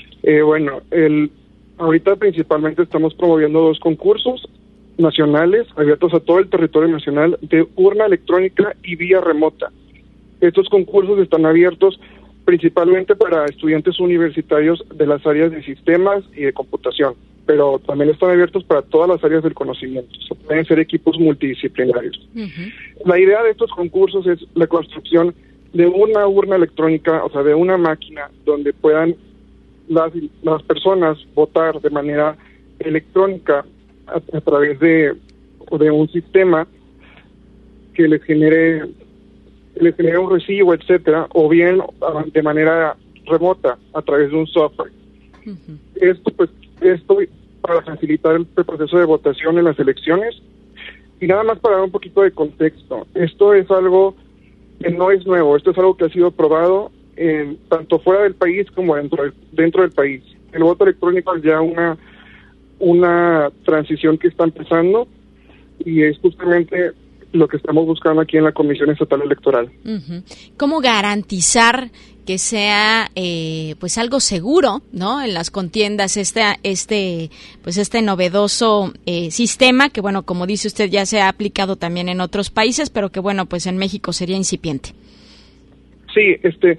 Ahorita principalmente estamos promoviendo 2 concursos nacionales abiertos a todo el territorio nacional de urna electrónica y vía remota. Estos concursos están abiertos principalmente para estudiantes universitarios de las áreas de sistemas y de computación, pero también están abiertos para todas las áreas del conocimiento. Pueden ser equipos multidisciplinarios. Uh-huh. La idea de estos concursos es la construcción de una urna electrónica, o sea, de una máquina donde puedan las personas votar de manera electrónica a través de un sistema que les genere un recibo, etcétera, o bien de manera remota a través de un software. Uh-huh. Esto para facilitar el proceso de votación en las elecciones. Y nada más para dar un poquito de contexto, esto es algo que no es nuevo, esto es algo que ha sido probado tanto fuera del país como dentro del país. El voto electrónico es ya una transición que está empezando y es justamente lo que estamos buscando aquí en la Comisión Estatal Electoral. Uh-huh. ¿Cómo garantizar que sea pues algo seguro, ¿no? En las contiendas este novedoso sistema que, bueno, como dice usted, ya se ha aplicado también en otros países, pero que, bueno, pues en México sería incipiente. Sí,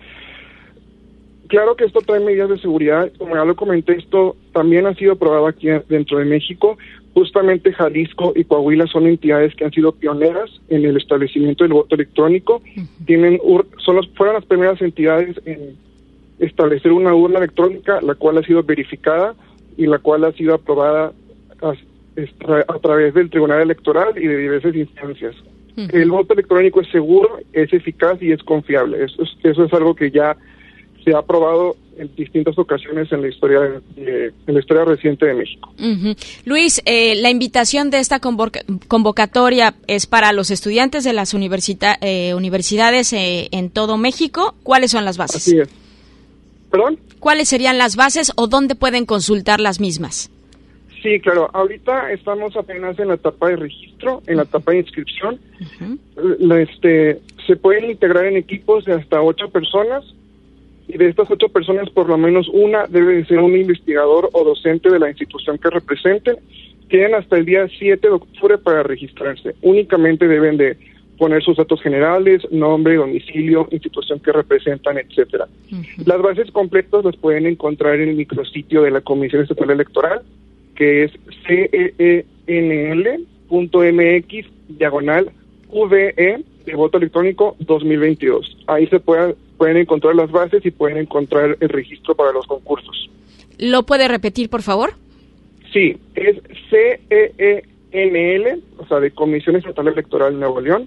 claro que esto trae medidas de seguridad. Como ya lo comenté, esto también ha sido probado aquí dentro de México. Justamente Jalisco y Coahuila son entidades que han sido pioneras en el establecimiento del voto electrónico. Uh-huh. Fueron las primeras entidades en establecer una urna electrónica, la cual ha sido verificada y la cual ha sido aprobada a través del Tribunal Electoral y de diversas instancias. Uh-huh. El voto electrónico es seguro, es eficaz y es confiable. Eso es algo que ya se ha aprobado en distintas ocasiones en la historia reciente de México. Uh-huh. Luis, la invitación de esta convocatoria es para los estudiantes de las universidades en todo México. ¿Cuáles son las bases? Así es. ¿Perdón? ¿Cuáles serían las bases o dónde pueden consultar las mismas? Sí, claro. Ahorita estamos apenas en la etapa de registro, en la etapa de inscripción. Uh-huh. Se pueden integrar en equipos de hasta 8 personas. Y de estas 8 personas, por lo menos una debe de ser un investigador o docente de la institución que representen. Tienen hasta el día 7 de octubre para registrarse. Únicamente deben de poner sus datos generales, nombre, domicilio, institución que representan, etcétera. Uh-huh. Las bases completas las pueden encontrar en el micrositio de la Comisión Estatal Electoral, que es ceenl.mx/VE de voto electrónico 2022. Ahí pueden encontrar las bases y pueden encontrar el registro para los concursos. ¿Lo puede repetir, por favor? Sí, es CEENL, o sea, de Comisión Estatal Electoral de Nuevo León,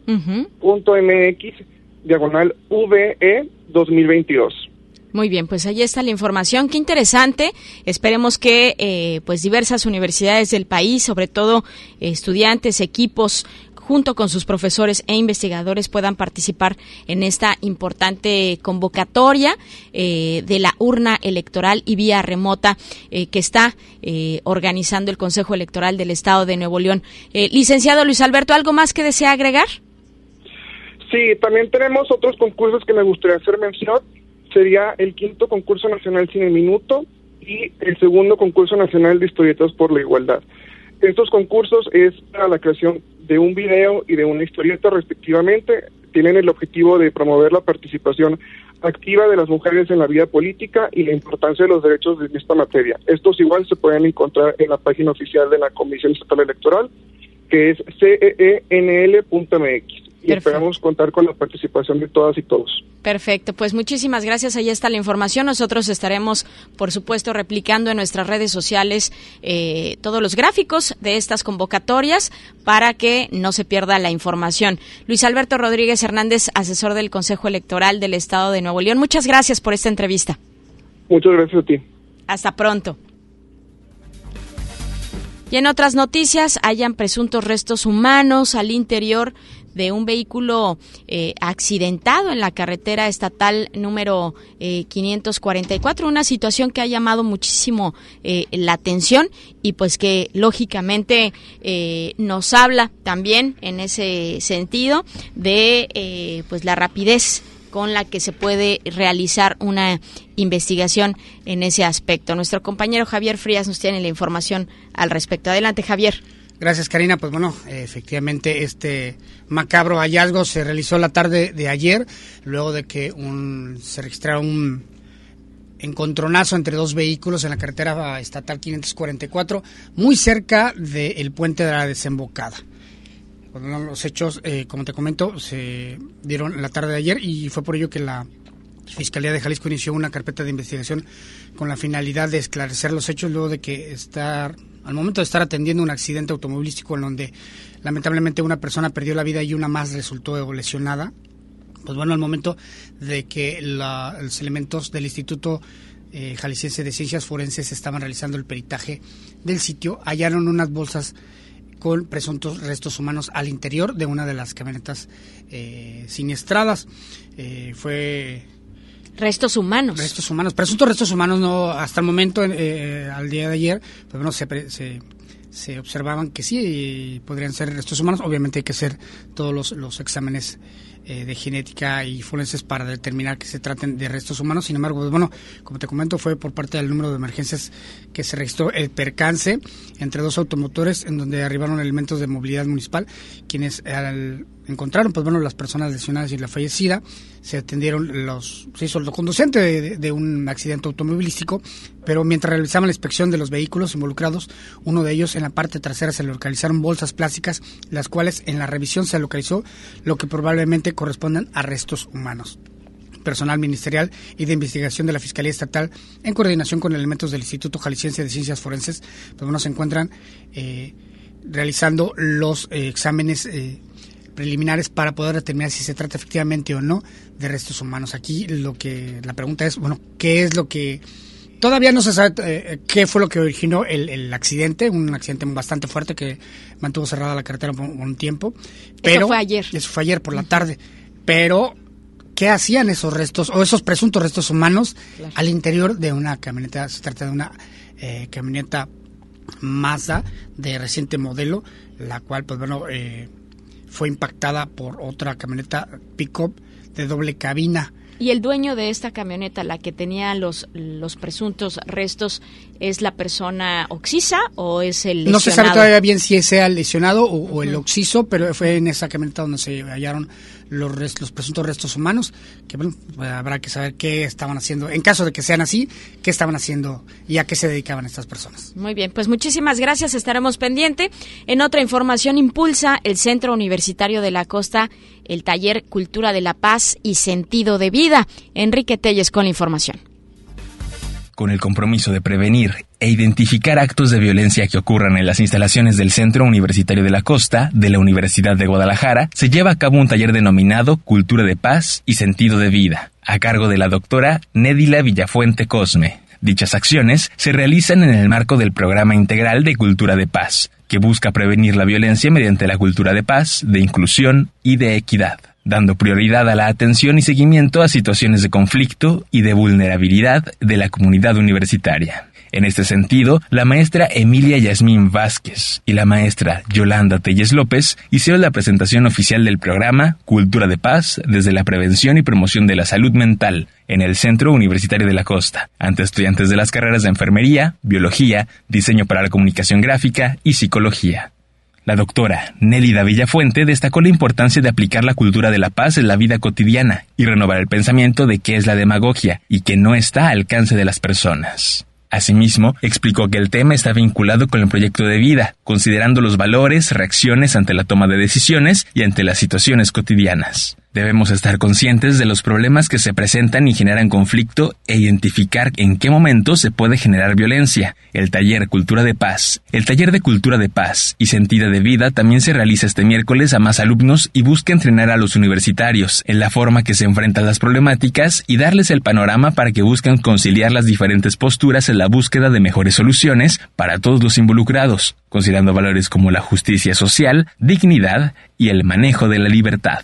.mx/VE 2022. Muy bien, pues ahí está la información. Qué interesante. Esperemos que pues diversas universidades del país, sobre todo estudiantes, equipos, junto con sus profesores e investigadores puedan participar en esta importante convocatoria de la urna electoral y vía remota que está organizando el Consejo Electoral del Estado de Nuevo León. Licenciado Luis Alberto, ¿algo más que desea agregar? Sí, también tenemos otros concursos que me gustaría hacer mención. Sería el 5º concurso nacional Cine Minuto y el 2º concurso nacional de historietas por la igualdad. Estos concursos es para la creación de un video y de una historieta respectivamente. Tienen el objetivo de promover la participación activa de las mujeres en la vida política y la importancia de los derechos en esta materia. Estos igual se pueden encontrar en la página oficial de la Comisión Estatal Electoral, que es ceenl.mx. y esperamos contar con la participación de todas y todos. Perfecto, pues muchísimas gracias, ahí está la información. Nosotros estaremos, por supuesto, replicando en nuestras redes sociales todos los gráficos de estas convocatorias para que no se pierda la información. Luis Alberto Rodríguez Hernández, asesor del Consejo Electoral del Estado de Nuevo León, muchas gracias por esta entrevista. Muchas gracias a ti. Hasta pronto. Y en otras noticias, hallan presuntos restos humanos al interior de un vehículo accidentado en la carretera estatal número 544, una situación que ha llamado muchísimo la atención y pues que lógicamente nos habla también en ese sentido de pues la rapidez con la que se puede realizar una investigación en ese aspecto. Nuestro compañero Javier Frías nos tiene la información al respecto. Adelante, Javier. Gracias, Karina. Pues bueno, efectivamente este macabro hallazgo se realizó la tarde de ayer, luego de que se registrara un encontronazo entre dos vehículos en la carretera estatal 544, muy cerca del puente de la Desembocada. Bueno, los hechos, como te comento, se dieron la tarde de ayer y fue por ello que la Fiscalía de Jalisco inició una carpeta de investigación con la finalidad de esclarecer los hechos luego de que al momento de estar atendiendo un accidente automovilístico en donde lamentablemente una persona perdió la vida y una más resultó lesionada. Pues bueno, al momento de que los elementos del Instituto Jalisciense de Ciencias Forenses estaban realizando el peritaje del sitio, hallaron unas bolsas con presuntos restos humanos al interior de una de las camionetas siniestradas. Restos humanos, presuntos restos humanos, no hasta el momento, al día de ayer, pues bueno, se observaban que sí podrían ser restos humanos. Obviamente hay que hacer todos los exámenes de genética y forenses para determinar que se traten de restos humanos. Sin embargo, pues bueno, como te comento, fue por parte del número de emergencias que se registró el percance entre dos automotores en donde arribaron elementos de movilidad municipal, quienes encontraron pues bueno las personas lesionadas y la fallecida. Se atendieron se hizo el conducente de un accidente automovilístico, pero mientras realizaban la inspección de los vehículos involucrados, uno de ellos en la parte trasera se localizaron bolsas plásticas, las cuales en la revisión se localizó lo que probablemente corresponden a restos humanos. Personal ministerial y de investigación de la Fiscalía Estatal, en coordinación con elementos del Instituto Jalisciense de Ciencias Forenses, pues bueno, se encuentran realizando los exámenes preliminares para poder determinar si se trata efectivamente o no de restos humanos. Aquí la pregunta es, bueno, ¿qué es lo que todavía no se sabe? ¿Qué fue lo que originó el accidente? Un accidente bastante fuerte que mantuvo cerrada la carretera por un tiempo. Pero eso fue ayer por la tarde. Pero ¿qué hacían esos restos o esos presuntos restos humanos al interior de una camioneta? Se trata de una camioneta Mazda de reciente modelo, la cual pues bueno fue impactada por otra camioneta pick-up de doble cabina. ¿Y el dueño de esta camioneta, la que tenía los presuntos restos, es la persona occisa o es el lesionado? No se sabe todavía bien si sea el lesionado o el occiso, pero fue en esa camioneta donde se hallaron los presuntos restos humanos, que bueno, habrá que saber qué estaban haciendo, en caso de que sean así, qué estaban haciendo y a qué se dedicaban estas personas. Muy bien, pues muchísimas gracias, estaremos pendiente. En otra información, impulsa el Centro Universitario de la Costa el taller Cultura de la Paz y Sentido de Vida. Enrique Telles con la información. Con el compromiso de prevenir e identificar actos de violencia que ocurran en las instalaciones del Centro Universitario de la Costa de la Universidad de Guadalajara, se lleva a cabo un taller denominado Cultura de Paz y Sentido de Vida, a cargo de la doctora Nédila Villafuente Cosme. Dichas acciones se realizan en el marco del Programa Integral de Cultura de Paz, que busca prevenir la violencia mediante la cultura de paz, de inclusión y de equidad, dando prioridad a la atención y seguimiento a situaciones de conflicto y de vulnerabilidad de la comunidad universitaria. En este sentido, la maestra Emilia Yasmín Vázquez y la maestra Yolanda Telles López hicieron la presentación oficial del programa Cultura de Paz desde la prevención y promoción de la salud mental en el Centro Universitario de la Costa, ante estudiantes de las carreras de Enfermería, Biología, Diseño para la Comunicación Gráfica y Psicología. La doctora Nélida Villafuente destacó la importancia de aplicar la cultura de la paz en la vida cotidiana y renovar el pensamiento de qué es la demagogia y que no está al alcance de las personas. Asimismo, explicó que el tema está vinculado con el proyecto de vida, considerando los valores, reacciones ante la toma de decisiones y ante las situaciones cotidianas. Debemos estar conscientes de los problemas que se presentan y generan conflicto e identificar en qué momento se puede generar violencia. El taller de Cultura de Paz y Sentido de Vida también se realiza este miércoles a más alumnos y busca entrenar a los universitarios en la forma que se enfrentan las problemáticas y darles el panorama para que busquen conciliar las diferentes posturas en la búsqueda de mejores soluciones para todos los involucrados, considerando valores como la justicia social, dignidad y el manejo de la libertad.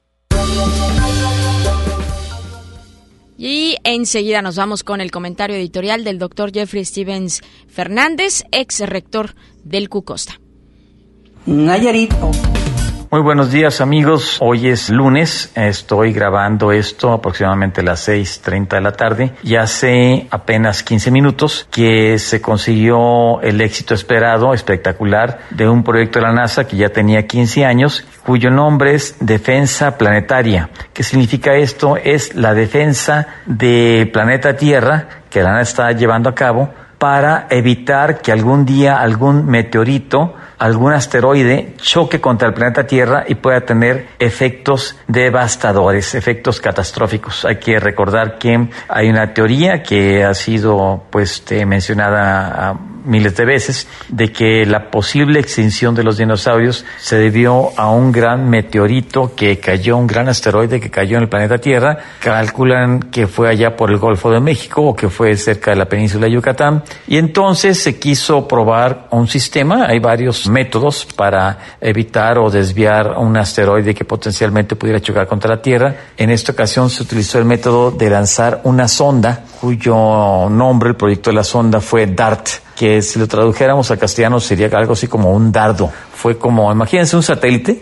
Y enseguida nos vamos con el comentario editorial del doctor Jeffrey Stevens Fernández, ex rector del CUCOSTA. Nayarit. Muy buenos días, amigos. Hoy es lunes. Estoy grabando esto aproximadamente a las 6:30 de la tarde. Y hace apenas 15 minutos que se consiguió el éxito esperado, espectacular, de un proyecto de la NASA que ya tenía 15 años, cuyo nombre es Defensa Planetaria. ¿Qué significa esto? Es la defensa del planeta Tierra que la NASA está llevando a cabo para evitar que algún día algún meteorito, algún asteroide choque contra el planeta Tierra y pueda tener efectos devastadores, efectos catastróficos. Hay que recordar que hay una teoría que ha sido mencionada miles de veces, de que la posible extinción de los dinosaurios se debió a un gran meteorito que cayó, un gran asteroide que cayó en el planeta Tierra. Calculan que fue allá por el Golfo de México o que fue cerca de la península de Yucatán. Y entonces se quiso probar un sistema. Hay varios métodos para evitar o desviar un asteroide que potencialmente pudiera chocar contra la Tierra. En esta ocasión se utilizó el método de lanzar una sonda, cuyo nombre, el proyecto de la sonda, fue DART, que si lo tradujéramos a castellano sería algo así como un dardo. Fue como, imagínense un satélite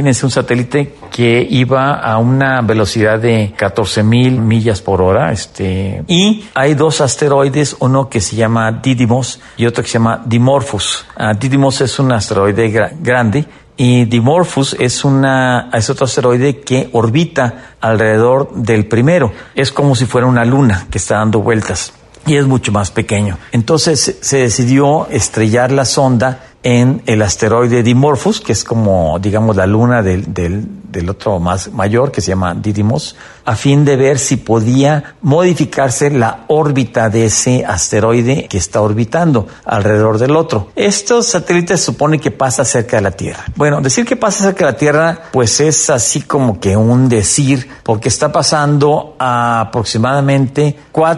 que iba a una velocidad de 14,000 millas por hora, y hay dos asteroides, uno que se llama Didymos y otro que se llama Dimorphos. Didymos es un asteroide grande y Dimorphos es otro asteroide que orbita alrededor del primero. Es como si fuera una luna que está dando vueltas. Y es mucho más pequeño. Entonces se decidió estrellar la sonda en el asteroide Dimorphos, que es como, digamos, la luna del otro más mayor, que se llama Didymos, a fin de ver si podía modificarse la órbita de ese asteroide que está orbitando alrededor del otro. Estos satélites supone que pasa cerca de la Tierra. Bueno, decir que pasa cerca de la Tierra, pues es así como que un decir, porque está pasando a aproximadamente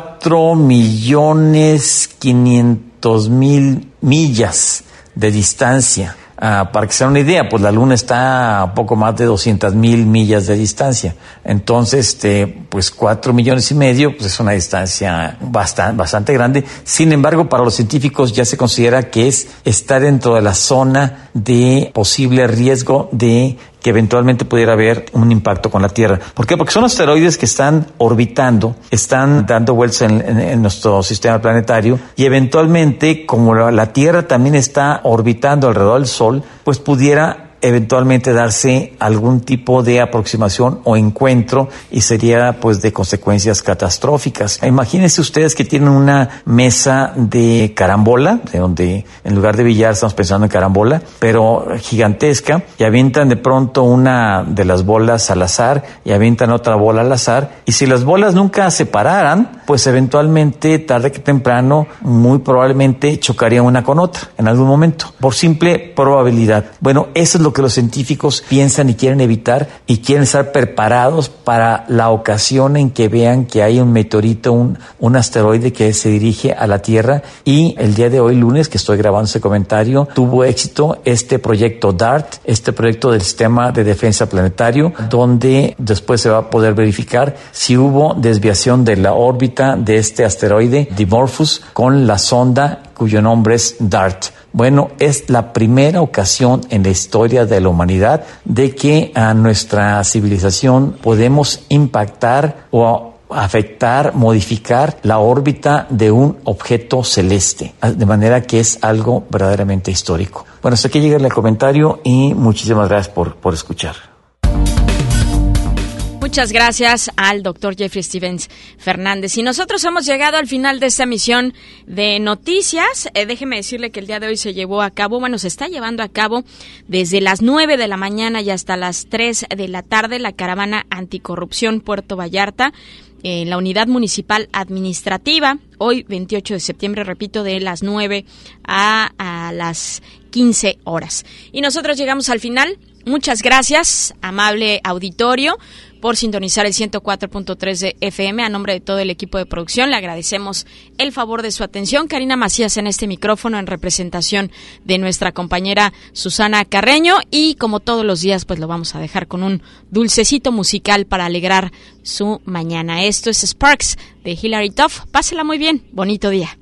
4,500,000 millas de distancia. Para que se den una idea, pues la Luna está a poco más de 200,000 millas de distancia. Entonces, pues 4,5 millones, pues es una distancia bastante grande. Sin embargo, para los científicos ya se considera que está dentro de la zona de posible riesgo de que eventualmente pudiera haber un impacto con la Tierra. ¿Por qué? Porque son asteroides que están orbitando, están dando vueltas en nuestro sistema planetario, y eventualmente, como la Tierra también está orbitando alrededor del Sol, pues pudiera eventualmente darse algún tipo de aproximación o encuentro, y sería pues de consecuencias catastróficas. Imagínense ustedes que tienen una mesa de carambola, de donde en lugar de billar estamos pensando en carambola, pero gigantesca, y avientan de pronto una de las bolas al azar y avientan otra bola al azar, y si las bolas nunca se pararan, pues eventualmente, tarde que temprano, muy probablemente chocarían una con otra en algún momento, por simple probabilidad. Bueno, eso es lo que los científicos piensan y quieren evitar, y quieren estar preparados para la ocasión en que vean que hay un meteorito, un asteroide que se dirige a la Tierra. Y el día de hoy, lunes, que estoy grabando ese comentario, tuvo éxito este proyecto DART, este proyecto del Sistema de Defensa Planetario, donde después se va a poder verificar si hubo desviación de la órbita de este asteroide Dimorphos con la sonda cuyo nombre es DART. Bueno, es la primera ocasión en la historia de la humanidad de que a nuestra civilización podemos impactar o afectar, modificar la órbita de un objeto celeste, de manera que es algo verdaderamente histórico. Bueno, hasta aquí llega el comentario y muchísimas gracias por escuchar. Muchas gracias al doctor Jeffrey Stevens Fernández. Y nosotros hemos llegado al final de esta emisión de noticias. Déjeme decirle que el día de hoy se está llevando a cabo desde las 9 de la mañana y hasta las 3 de la tarde la caravana anticorrupción Puerto Vallarta en la unidad municipal administrativa. Hoy, 28 de septiembre, repito, de las 9 a las 15 horas. Y nosotros llegamos al final. Muchas gracias, amable auditorio, por sintonizar el 104.3 de FM. A nombre de todo el equipo de producción, le agradecemos el favor de su atención. Karina Macías en este micrófono, en representación de nuestra compañera Susana Carreño. Y como todos los días, pues lo vamos a dejar con un dulcecito musical para alegrar su mañana. Esto es Sparks de Hilary Duff. Pásela muy bien. Bonito día.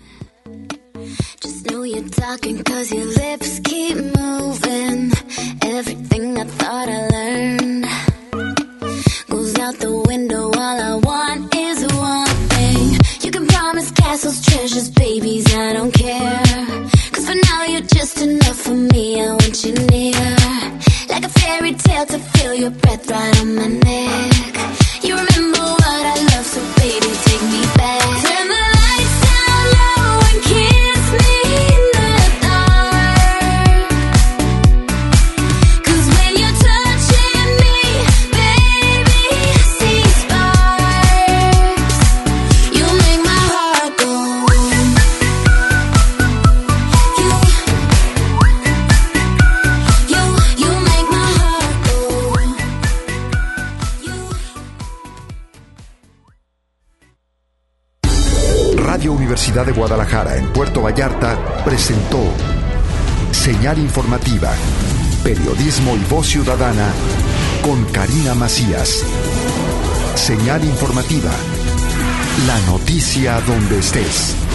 Just know you're talking 'cause your lips keep moving. Everything I thought I learned goes out the window. All I want is one thing. You can promise castles, treasures, babies, I don't care. 'Cause for now you're just enough for me. I want you near, like a fairy tale to feel your breath right on my neck. You remember what I love, so baby, take me back. Turn the lights down low and kiss me in the dark. 'Cause when you're touching me, baby, I see sparks. You make my heart go. You make my heart go. Radio Universidad de Guadalajara en Puerto Vallarta presentó Señal Informativa, Periodismo y Voz Ciudadana con Karina Macías. Señal Informativa, la noticia donde estés.